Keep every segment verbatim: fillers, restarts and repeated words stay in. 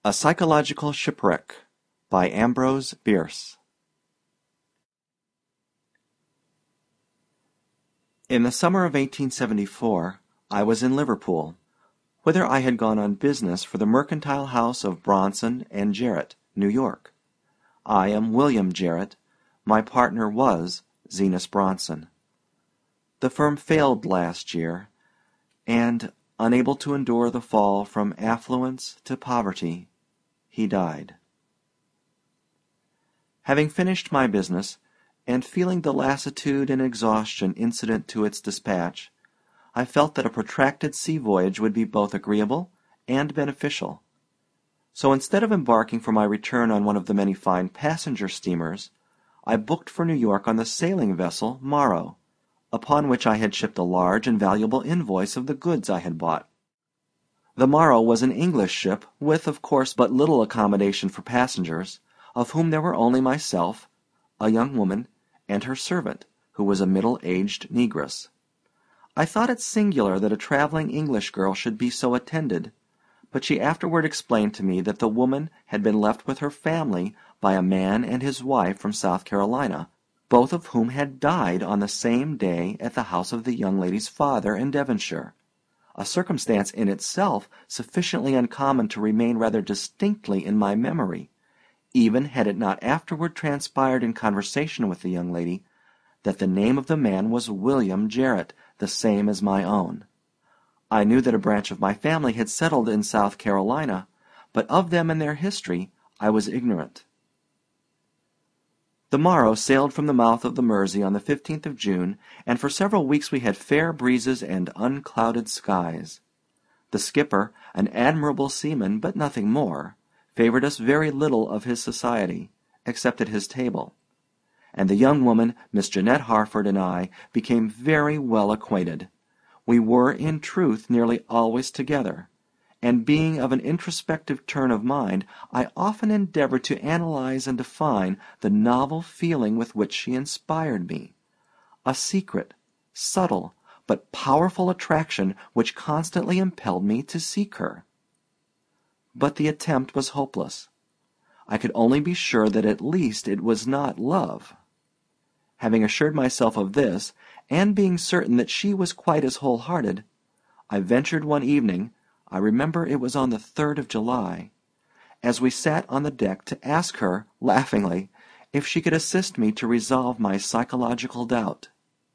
A Psychological Shipwreck by Ambrose Bierce. In the summer of eighteen seventy-four I was in Liverpool, whither I had gone on business for the mercantile house of Bronson and Jarrett, New York. I am William Jarrett. My partner was Zenas Bronson. The firm failed last year, and, unable to endure the fall from affluence to poverty, he died. Having finished my business, and feeling the lassitude and exhaustion incident to its dispatch, I felt that a protracted sea voyage would be both agreeable and beneficial. So instead of embarking for my return on one of the many fine passenger steamers, I booked for New York on the sailing vessel Morrow, upon which I had shipped a large and valuable invoice of the goods I had bought. The Morrow was an English ship, with, of course, but little accommodation for passengers, of whom there were only myself, a young woman, and her servant, who was a middle-aged negress. I thought it singular that a traveling English girl should be so attended, but she afterward explained to me that the woman had been left with her family by a man and his wife from South Carolina, both of whom had died on the same day at the house of the young lady's father in Devonshire, a circumstance in itself sufficiently uncommon to remain rather distinctly in my memory, even had it not afterward transpired in conversation with the young lady that the name of the man was William Jarrett, the same as my own. I knew that a branch of my family had settled in South Carolina, but of them and their history I was ignorant. The Morrow sailed from the mouth of the Mersey on the fifteenth of June, and for several weeks we had fair breezes and unclouded skies. The skipper, an admirable seaman, but nothing more, favored us very little of his society, except at his table, and the young woman, Miss Jeanette Harford, and I became very well acquainted. We were, in truth, nearly always together, and being of an introspective turn of mind, I often endeavored to analyze and define the novel feeling with which she inspired me, a secret, subtle, but powerful attraction which constantly impelled me to seek her. But the attempt was hopeless. I could only be sure that at least it was not love. Having assured myself of this, and being certain that she was quite as whole-hearted, I ventured one evening, I remember it was on the third of July, as we sat on the deck, to ask her, laughingly, if she could assist me to resolve my psychological doubt.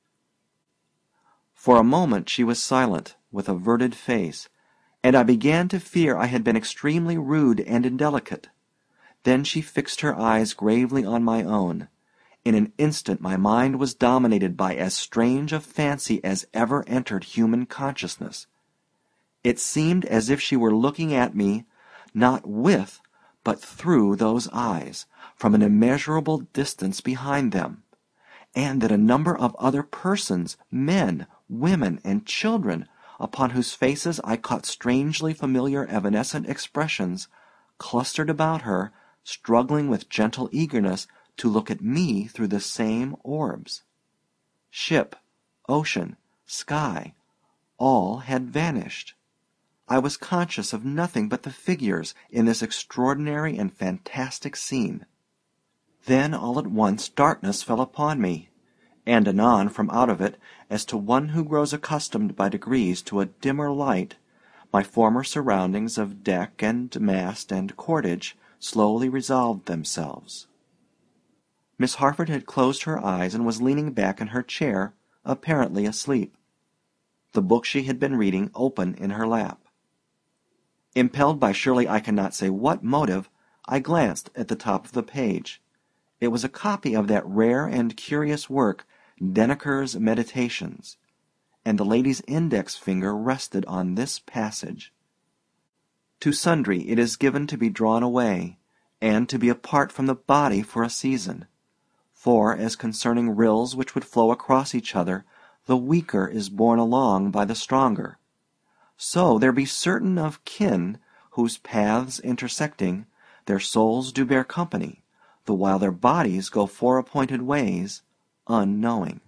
For a moment she was silent, with averted face, and I began to fear I had been extremely rude and indelicate. Then she fixed her eyes gravely on my own. In an instant my mind was dominated by as strange a fancy as ever entered human consciousness. It seemed as if she were looking at me, not with, but through those eyes, from an immeasurable distance behind them, and that a number of other persons, men, women, and children, upon whose faces I caught strangely familiar evanescent expressions, clustered about her, struggling with gentle eagerness to look at me through the same orbs. Ship, ocean, sky, all had vanished. I was conscious of nothing but the figures in this extraordinary and fantastic scene. Then all at once darkness fell upon me, and anon from out of it, as to one who grows accustomed by degrees to a dimmer light, my former surroundings of deck and mast and cordage slowly resolved themselves. Miss Harford had closed her eyes and was leaning back in her chair, apparently asleep, the book she had been reading open in her lap. Impelled by surely I cannot say what motive, I glanced at the top of the page. It was a copy of that rare and curious work, Denneker's Meditations, and the lady's index finger rested on this passage: "To sundry it is given to be drawn away, and to be apart from the body for a season. For, as concerning rills which would flow across each other, the weaker is borne along by the stronger, so there be certain of kin, whose paths intersecting, their souls do bear company, the while their bodies go fore-appointed ways, unknowing."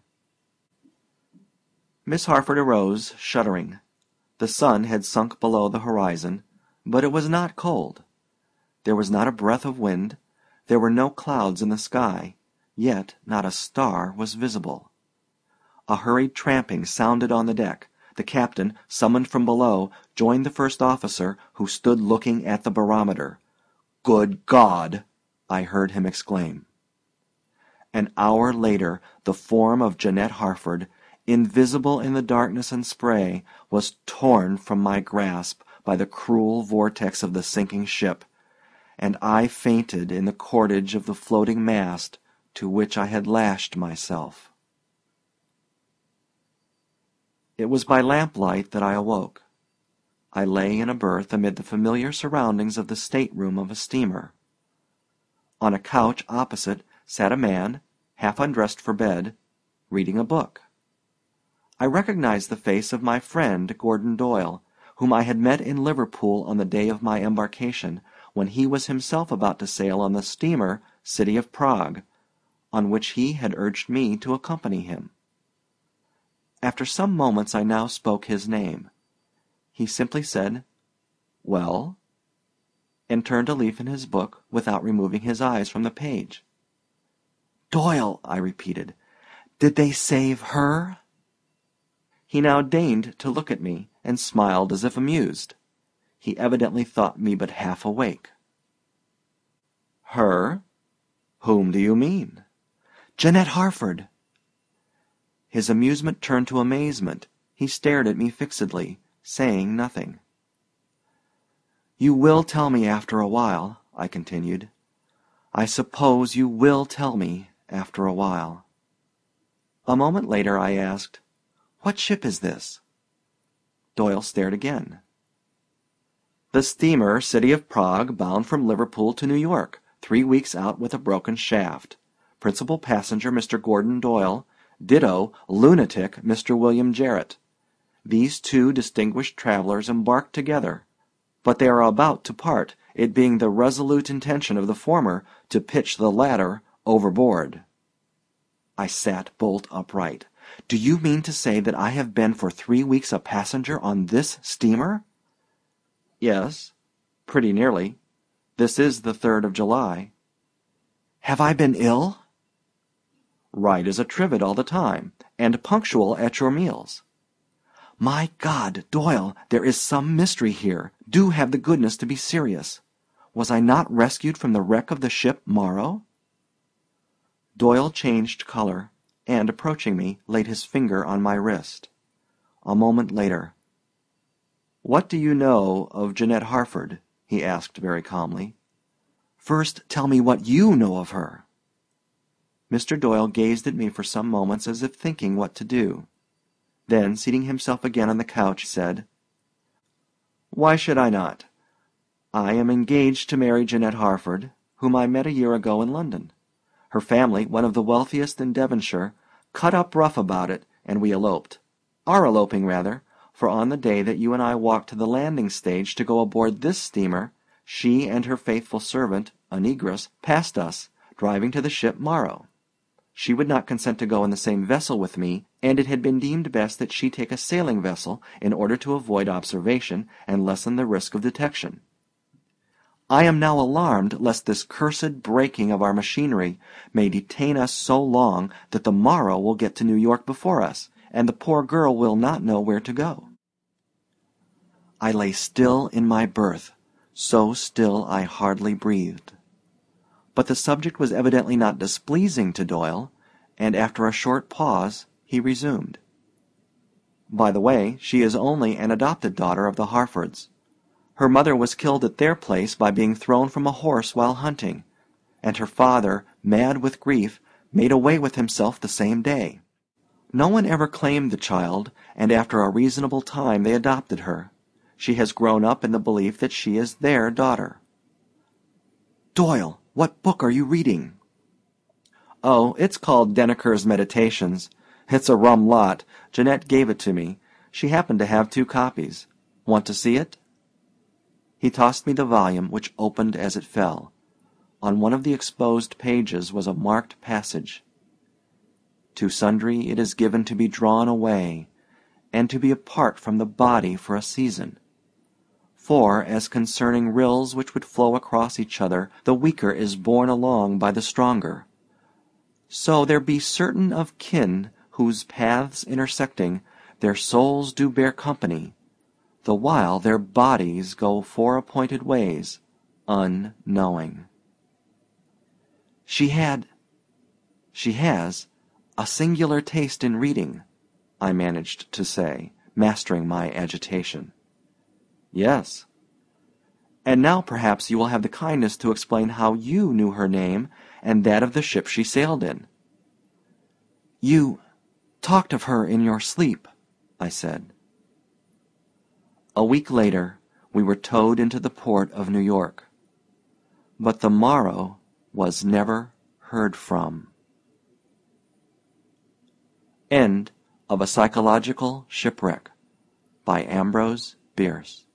Miss Harford arose, shuddering. The sun had sunk below the horizon, but it was not cold. There was not a breath of wind. There were no clouds in the sky, yet not a star was visible. A hurried tramping sounded on the deck. The captain, summoned from below, joined the first officer, who stood looking at the barometer. "Good God!" I heard him exclaim. An hour later the form of Janette Harford, invisible in the darkness and spray, was torn from my grasp by the cruel vortex of the sinking ship, and I fainted in the cordage of the floating mast to which I had lashed myself. It was by lamplight that I awoke. I lay in a berth amid the familiar surroundings of the stateroom of a steamer. On a couch opposite sat a man, half undressed for bed, reading a book. I recognized the face of my friend Gordon Doyle, whom I had met in Liverpool on the day of my embarkation, when he was himself about to sail on the steamer City of Prague, on which he had urged me to accompany him. After some moments I now spoke his name. He simply said, "Well?" and turned a leaf in his book without removing his eyes from the page. "Doyle," I repeated, "did they save her?" He now deigned to look at me, and smiled as if amused. He evidently thought me but half awake. "Her? Whom do you mean?" "Janette Harford." His amusement turned to amazement. He stared at me fixedly, saying nothing. "You will tell me after a while," I continued. "I suppose you will tell me after a while." A moment later I asked, "What ship is this?" Doyle stared again. "The steamer City of Prague, bound from Liverpool to New York, three weeks out with a broken shaft. Principal passenger Mister Gordon Doyle, ditto lunatic Mister William Jarrett. These two distinguished travelers embarked together, but they are about to part, it being the resolute intention of the former to pitch the latter overboard." I sat bolt upright. "Do you mean to say that I have been for three weeks a passenger on this steamer?" "Yes, pretty nearly. This is the third of July." "Have I been ill?" "Right as a trivet all the time, and punctual at your meals." "My God, Doyle, there is some mystery here. Do have the goodness to be serious. Was I not rescued from the wreck of the ship Morrow?" Doyle changed color, and, approaching me, laid his finger on my wrist. A moment later, "What do you know of Janette Harford?" he asked very calmly. "First tell me what you know of her." Mister Doyle gazed at me for some moments as if thinking what to do. Then, seating himself again on the couch, said, "Why should I not? I am engaged to marry Janette Harford, whom I met a year ago in London. Her family, one of the wealthiest in Devonshire, cut up rough about it, and we eloped. Are eloping, rather, for on the day that you and I walked to the landing stage to go aboard this steamer, she and her faithful servant, a negress, passed us, driving to the ship Morrow. She would not consent to go in the same vessel with me, and it had been deemed best that she take a sailing vessel in order to avoid observation and lessen the risk of detection. I am now alarmed lest this cursed breaking of our machinery may detain us so long that the Morrow will get to New York before us, and the poor girl will not know where to go." I lay still in my berth, so still I hardly breathed. But the subject was evidently not displeasing to Doyle, and after a short pause he resumed. "By the way, she is only an adopted daughter of the Harfords. Her mother was killed at their place by being thrown from a horse while hunting, and her father, mad with grief, made away with himself the same day. No one ever claimed the child, and after a reasonable time they adopted her. She has grown up in the belief that she is their daughter." "Doyle, what book are you reading?" "Oh, it's called Denneker's Meditations. It's a rum lot. Janette gave it to me. She happened to have two copies. Want to see it?" He tossed me the volume, which opened as it fell. On one of the exposed pages was a marked passage. "To sundry it is given to be drawn away, and to be apart from the body for a season. For, as concerning rills which would flow across each other, the weaker is borne along by the stronger, so there be certain of kin whose paths intersecting, their souls do bear company, the while their bodies go fore-appointed ways, unknowing. She had, she has, a singular taste in reading, I managed to say, mastering my agitation. Yes. And now perhaps you will have the kindness to explain how you knew her name and that of the ship she sailed in. You talked of her in your sleep, I said. A week later, we were towed into the port of New York. But the morrow was never heard from. End of A Psychological Shipwreck by Ambrose Bierce.